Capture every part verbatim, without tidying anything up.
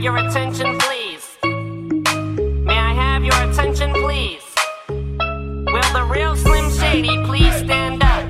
have your attention, please? May I have your attention, please? Will the real Slim Shady please stand up?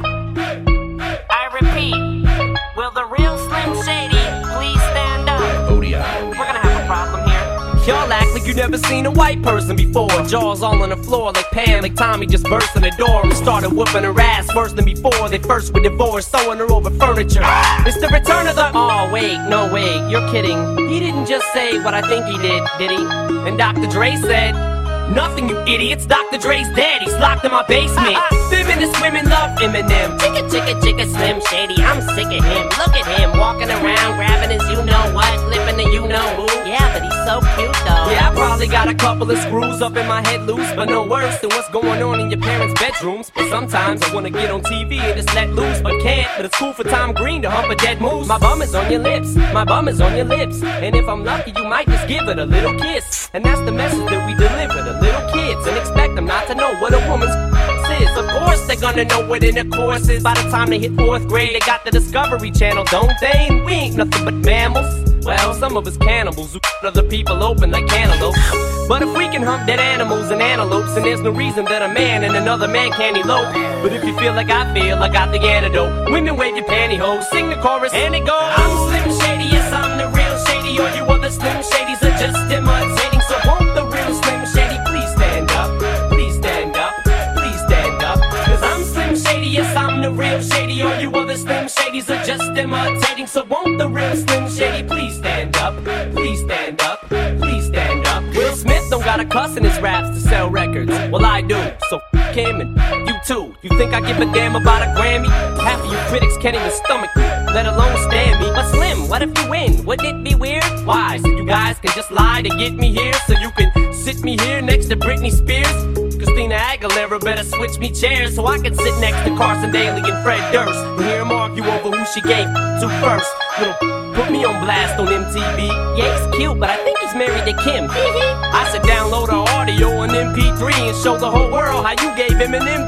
I repeat, will the real Slim Shady please stand up? We're gonna have a problem here. Y'all act like you never seen a white person before. Jaws all on the floor like Pam, like Tommy just burst in the door and started whooping her ass worse than before. They first were divorced, throwing her over furniture. It's the return of the... Oh, wait, no, wait, you're kidding. He didn't just say what I think he did, did he? And Doctor Dre said... Nothing, you idiots. Doctor Dre's dead. He's locked in my basement. Feminist women love Eminem. Chicka, chicka, chicka, Slim Shady. I'm sick of him. Look at him walking around, grabbing his you-know-what, flipping the you-know-who. Yeah, but he's so cute, though. Yeah, I probably got a couple of screws up in my head loose, but no worse than what's going on in your parents' bedrooms. But sometimes I wanna get on T V and just let loose, but can't. But it's cool for Tom Green to hump a dead moose. My bum is on your lips. My bum is on your lips. And if I'm lucky, you might just give it a little kiss. And that's the message that we deliver to little kids, and expect them not to know what a woman's is. Of course they're gonna know what intercourse is. By the time they hit fourth grade, they got the Discovery Channel, don't they? And we ain't nothing but mammals. Well, some of us cannibals who other people open like cantaloupes. But if we can hump dead animals and antelopes, then there's no reason that a man and another man can't elope. But if you feel like I feel, I got the antidote. Women wave your pantyhose, sing the chorus, and it goes. I'm Slim Shady, yes I'm the real Shady. All you other Slim Shadys are just imitating. So won't the real Slim Shady please stand up? Please stand up, please stand up. Cause I'm Slim Shady, yes I'm the real Shady. All you other Slim Shadys are just imitating. So won't the real Slim Shady please stand up? Please stand up, please stand up. Will Smith don't gotta cuss in his raps to sell records. Well I do, so f*** him and you too. You think I give a damn about a Grammy? Half of you critics can't even stomach me, let alone stand me. But Slim, what if you win? Wouldn't it be weird? Why? So you guys can just lie to get me here, so you can sit me here next to Britney Spears? Christina Aguilera better switch me chairs so I can sit next to Carson Daly and Fred Durst and hear them argue over who she gave to first. Little put me on blast on M T V. Yeah, he's cute, but I think he's married to Kim. I should download her audio on M P three and show the whole world how you gave Eminem.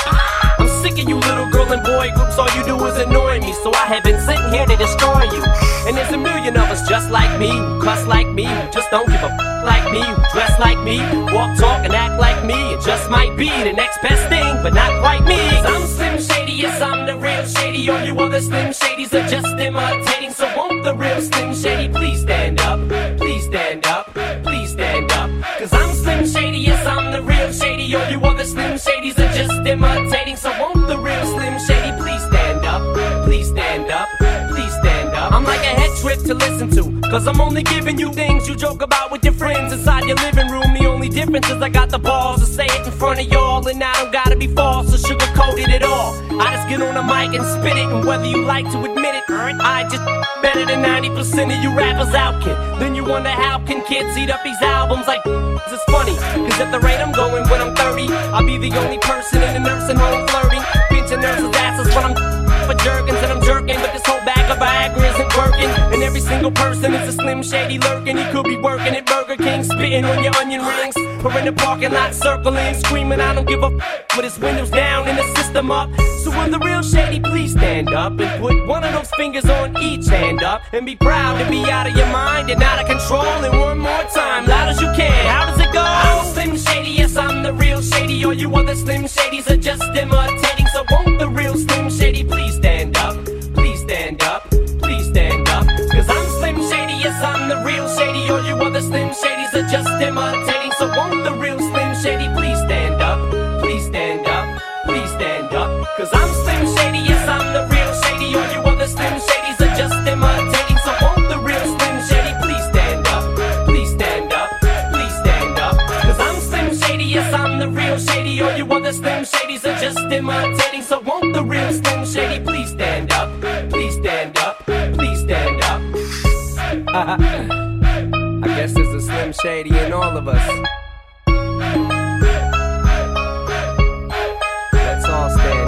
I'm sick of you little girl and boy groups, all you do is annoy me. So I have been sitting here to destroy you. And there's a million of us just like me, who cuss like me, who just don't give a f like me, who dress like me, walk, talk, and act like me. It just might be the next best thing, but not quite me. Cause I'm Slim Shady, yes I'm the real Shady. All you other Slim Shadys are just imitating. So won't the real Slim Shady please stand up? Please stand up, please stand up. Cause I'm Slim Shady, yes I'm the real Shady. All you other Slim Shadys are just imitating. So won't the real Slim Shady please stand up? Please stand up, please stand up. I'm like a head trip to listen to, cause I'm only giving you things you joke about with your friends inside your living room. The only difference is I got the balls to say it in front of y'all, and I don't gotta be false or sugar-coated at all. I just get on the mic and spit it, and whether you like to admit it, I just better than ninety percent of you rappers out, kid. Then you wonder how can kids eat up these albums like it's funny. Cause at the rate I'm going when I'm thirty, I'll be the only person in the nursing home flirting, pinching nurses' asses when I'm for jerkins and I'm jerking, but this whole bag of Viagra isn't working. And every single person is a Slim Shady lurking. He could be working at Burger King, spitting on your onion rings, or in the parking lot circling, screaming I don't give a f with his windows down and the system up. So will the real Shady please stand up and put one of those fingers on each hand up and be proud to be out of your mind and out of control. And one more time, loud as you can, how does it go? I'm Slim Shady, yes I'm the real Shady. All you other Slim Shadys are just imitating. So won't the real Slim Shady please stand up? Please stand up, please stand up. Cause I'm Slim Shady, yes I'm the real Shady. All you other Slim Shadys are just imitating. So won't the real Slim Shady please stand up? Please stand up, please stand up. Cause I'm Slim Shady, yes I'm the real Shady. All you other Slim Shadys are just imitating. So won't the real Slim Shady please stand up? Please stand up, please stand up. Cause I'm Slim Shady, yes I'm the real Shady. All you other Slim Shadys are just imitating. So won't the real Slim Shady please stand up? Please stand up, please stand up. I guess there's a Slim Shady in all of us. Let's all stand